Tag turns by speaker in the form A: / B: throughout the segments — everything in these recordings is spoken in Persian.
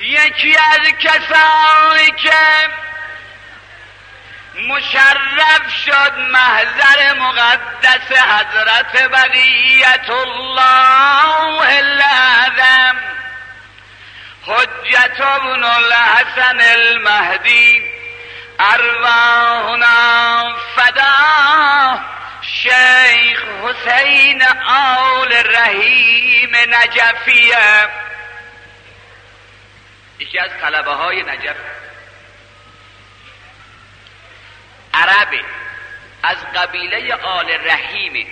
A: یکی از کسانی که مشرف شد محضر مقدس حضرت بقیت الله الاعظم حجت ابن الحسن المهدی ارواحنا فدا شیخ حسین آل رحیم نجفیه، یکی از طلبه های نجف، عربه، از قبیله آل رحیمه.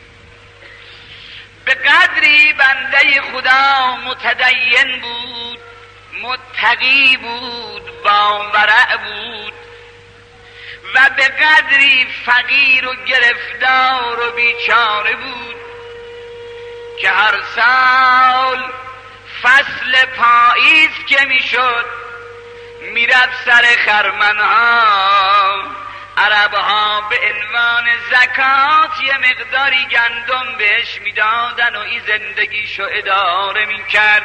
A: به قدری بنده خدا متدین بود، متقی بود، باورع بود و به قدری فقیر و گرفتار و بیچاره بود که هر سال فصل پاییز که میشد میرفت سر خرمنها، عربها به عنوان زکات یه مقداری گندم بهش میدادن و این زندگیشو اداره میکرد.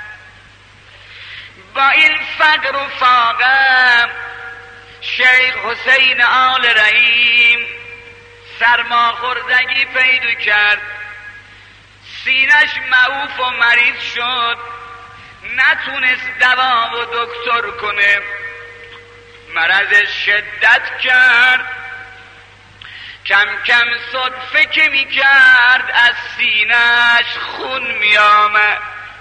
A: با این فقر و فاقه شیخ حسین آل رحیم سرماخوردگی پیدا کرد، سینش معوف و مریض شد، نتونست دوا و دکتر کنه، مرض شدت کرد، کم کم صدفه که می کرد از سینش خون می آمد.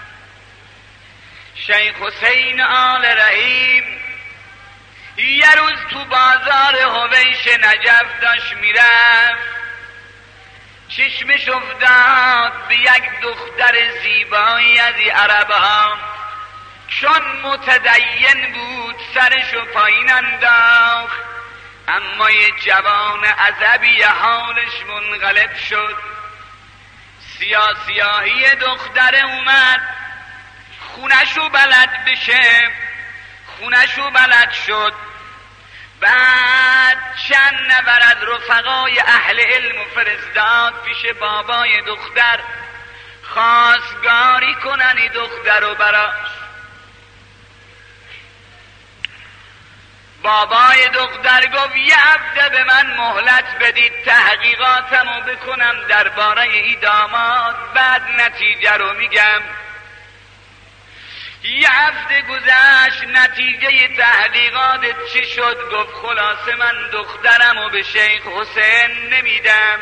A: شیخ حسین آل رحیم یه روز تو بازار حویش نجف داشت میرفت، چشمش افتاد به یک دختر زیبایی از این عربها، چون متدین بود سرشو پایین انداخت، اما یه جوان عزبی حالش منقلب شد. سیاهی دختر اومد خونشو بلد بشه، خونشو بلد شد. بعد چند نفر از رفقای اهل علم و فرستاد پیش بابای دختر خواستگاری کنن این دختر رو براش. بابای دختر گفت یه هفته به من مهلت بدید تحقیقاتمو بکنم درباره این داماد، بعد نتیجه رو میگم. یه هفته گذشت، نتیجه تحقیقات چی شد؟ گفت خلاصه من دخترمو به شیخ حسین نمیدم.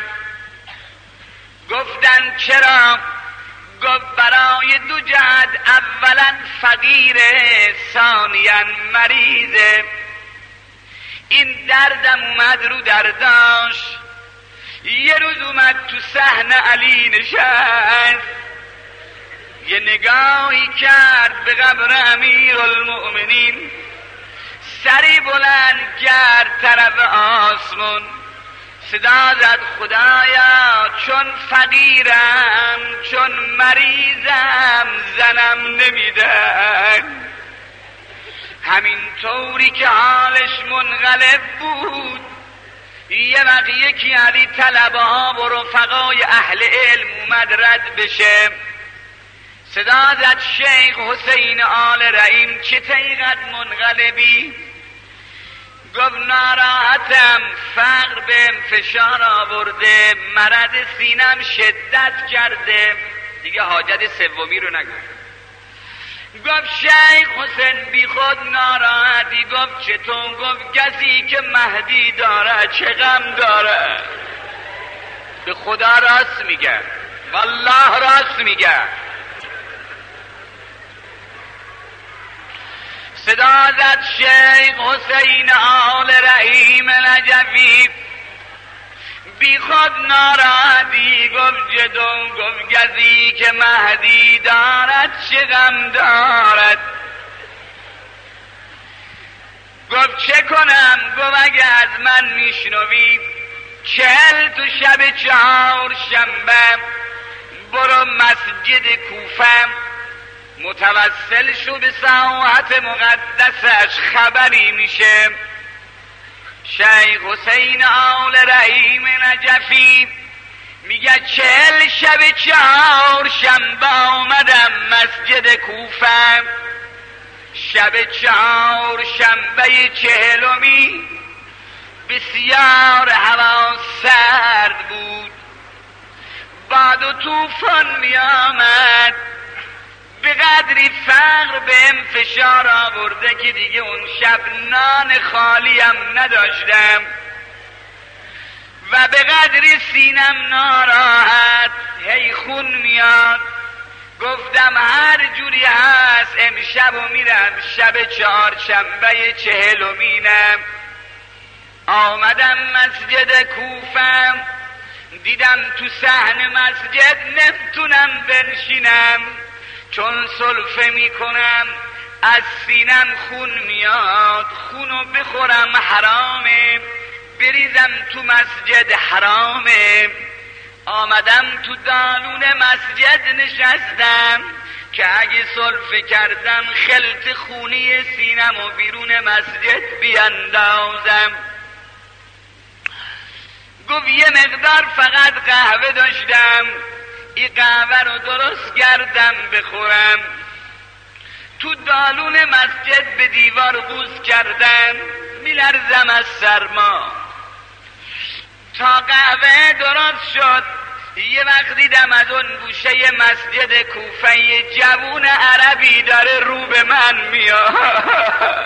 A: گفتن چرا؟ گفت برای دو جهت، اولا فقیره، ثانیا مریضه. این دردم اومد رو درداش. یه روز اومد تو صحن علی نشست، یه نگاهی کرد به قبر امیرالمؤمنین، سری بلند کرد طرف آسمون، صدا زد خدایا چون فقیرم، چون مریضم، زنم نمیدن. همین طوری که حالش منقلب بود، یه وقت یکی علی طلبه ها و رفقای اهل علم اومد رد بشه، صدا زد شیخ حسین آل رحیم چه طریقت منقلبی؟ گفت ناراحتم، فقر بهم فشار آورده، مرض سینم شدت کرده. دیگه حاجت سومی رو نگفت. گفت شیخ حسین بی خود ناراحتی. گفت چطور؟ گفت کسی که مهدی داره چه غم داره. به خدا راست میگه، والله راست میگه. صدا زد شیخ حسین آل رحیم نجفی بی خود ناراحتی. گفت جدو؟ گفت کسی که مهدی دارد چه غم دارد. گفت چه کنم؟ گفت اگه از من میشنوی 40 تو شب 4 شنبه برو مسجد کوفه، متوسل شو به ساحت مقدسش، خبری میشه شیخ حسین آل رحیم نجفی میگه 40 شب 4 شنبه آمدم مسجد کوفه، شب چهارشنبه 40 بسیار هوا سرد بود، باد و طوفان می آمد، به قدری فقر به انفشار آورده که دیگه اون شب نان خالیم نداشتم و به قدری سینم ناراحت هی خون میاد. گفتم هر جوری هست امشب و میرم شب چهارشنبه 40 آمدم مسجد کوفه، دیدم تو صحن مسجد نمیتونم بنشینم، چون سلفه میکنم از سینم خون میاد، خونو بخورم حرامه، بریزم تو مسجد حرامه. آمدم تو دالون مسجد نشستم که اگه سلفه کردم خلط خونی سینم و بیرون مسجد بیندازم. گفت یه مقدار فقط قهوه داشتم، این قهوه رو درست کردم بخورم. تو دالون مسجد به دیوار بوس کردم، میلرزم از سرما. تا قهوه درست شد یه وقت دیدم از اون گوشه مسجد کوفه یه جوون عربی داره رو به من میاد.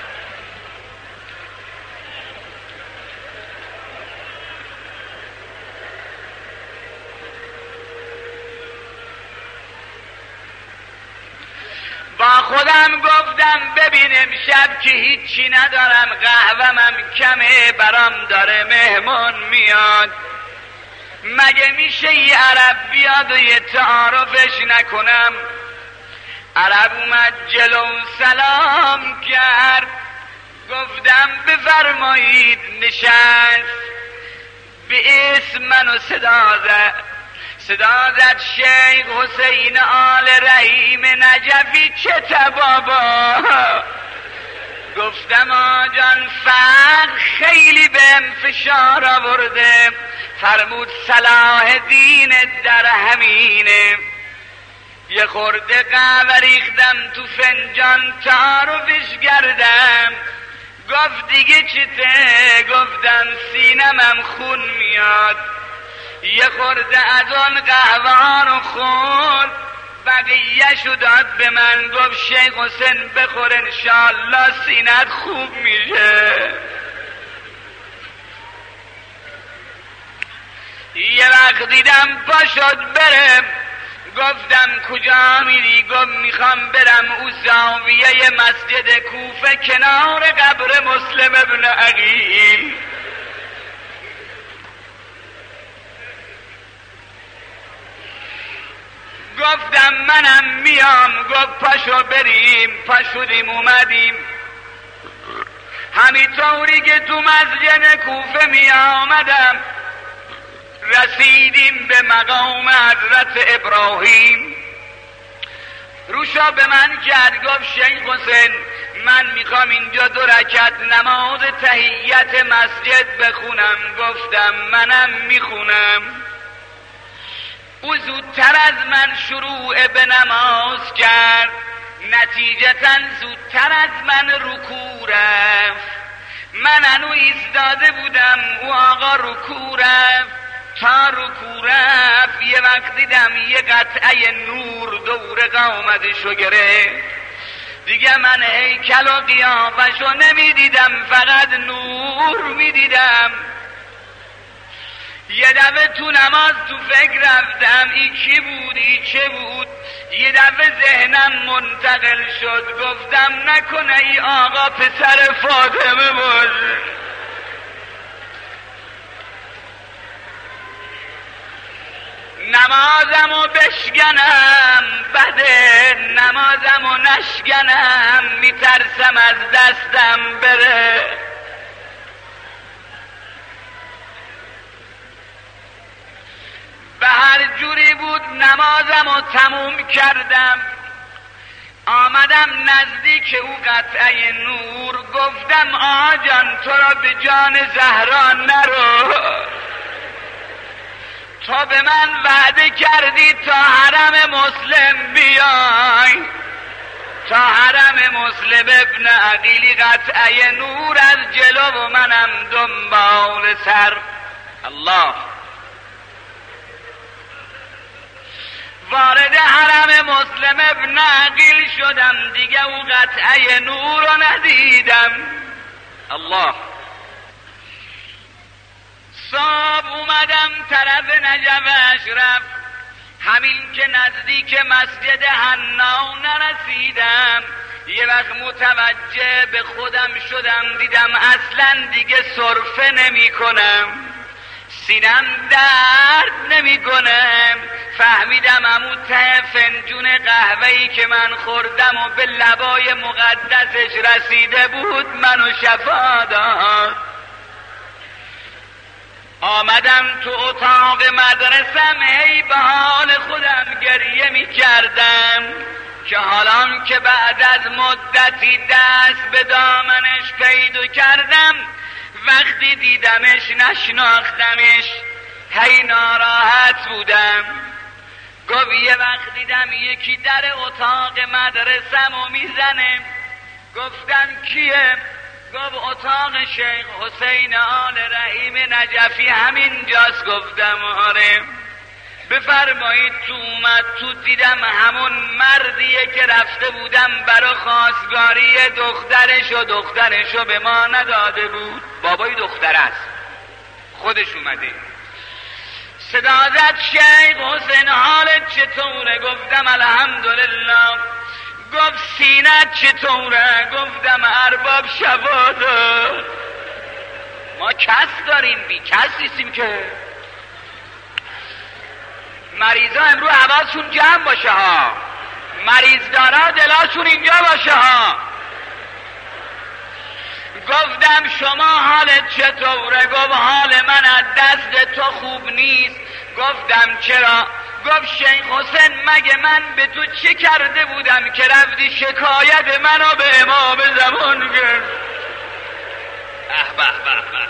A: با خودم گفتم ببین امشب که هیچی ندارم، قهوه‌م کمه، برام داره مهمون میاد، مگه میشه یه عرب بیاد و یه تعارفش نکنم؟ عرب اومد جلو سلام کرد، گفتم بفرمایید، نشست، به اسم منو صدا زد شیخ حسین آل رحیم نجفی چته بابا. گفتم آجان فقر خیلی به انفشار آورده، فرمود صلاح دین در همینه. یه خورده قهوه ریختم تو فنجان تعارفش کردم، گفت دیگه چته؟ گفتم سینمم خون میاد. یه خورده از اون قهوه رو خورد، بقیه‌شو داد به من، گفت شیخ حسین بخور انشالله سینت خوب میشه. یه وقت دیدم پا شد برم، گفتم کجا میری؟ گفت میخوام برم او زاویه مسجد کوفه کنار قبر مسلم ابن عقیل. گفتم منم میام. گفت پاشو بریم. پاشدیم اومدیم، همینطوری که تو مسجد کوفه می آمدم رسیدیم به مقام حضرت ابراهیم. روشا به من کرد، گفت شیخ حسین من میخوام اینجا 2 رکعت نماز تحیت مسجد بخونم. گفتم منم میخونم. او زودتر از من شروع به نماز کرد، نتیجتاً زودتر از من رکوع رفت. من هنو ایستاده بودم، او آقا رکوع رفت. تا رکوع رفت یه وقت دیدم یه قطعه نور دور قامتشو گرفت. دیگه من هیکل و قیافشو نمیدیدم، فقط نور میدیدم. یه دفعه تو نماز تو فکر رفتم ای کی بود ای چه بود. یه دفعه ذهنم منتقل شد، گفتم نکنه ای آقا پسر فاطمه باشه. نمازمو بشکنم بده، نمازمو نشکنم میترسم از دستم بره. به هر جوری بود نمازمو تموم کردم. آمدم نزدیک او قطعه نور، گفتم آقا جان تو را به جان زهرا نرو، تو به من وعده کردی تا حرم مسلم بیای. تا حرم مسلم ابن عقیلی قطعه نور از جلو و منم دنبال سر. الله. وارد حرم مسلم ابن عقیل شدم دیگه او قطعه نور رو ندیدم. الله. صاحب اومدم طرف نجف اشرف، همین که نزدیک مسجد حنا نرسیدم یه وقت متوجه به خودم شدم، دیدم اصلا دیگه سرفه نمی کنم، سینم درد نمی کنم. فهمیدم عمو ته فنجون قهوه‌ای که من خوردم و به لبای مقدسش رسیده بود منو شفا داد. آمدم تو اتاق مدرسم، هی به حال خودم گریه می کردم که حالا که بعد از مدتی دست به دامنش پیدا کردم، وقتی دیدمش نشناختمش، هی ناراحت بودم. گفت یه وقت دیدم یکی در اتاق مدرسم و میزنه. گفتم کیه؟ گفت اتاق شیخ حسین آل رحیم نجفی همین جاست. گفتم آره. بفرمایید. تو اومد تو، دیدم همون مردیه که رفته بودم برا خواستگاری دخترشو به ما نداده بود. بابای دختر است، خودش اومده. صدا زد شیخ حسین حالت چطوره؟ گفتم الحمدلله. گفت سینت چطوره؟ گفتم ارباب شواده. ما کس داریم، بی کس نیستیم که. مریضا امروز حواسشون جمع باشه ها، مریض دارا دلاشون اینجا باشه ها. گفتم شما حالت چطوره؟ گفت حال من از دست تو خوب نیست. گفتم چرا؟ گفت شیخ حسین مگه من به تو چه کرده بودم که رفتی شکایت منو به امام زمان کرد؟ به به به.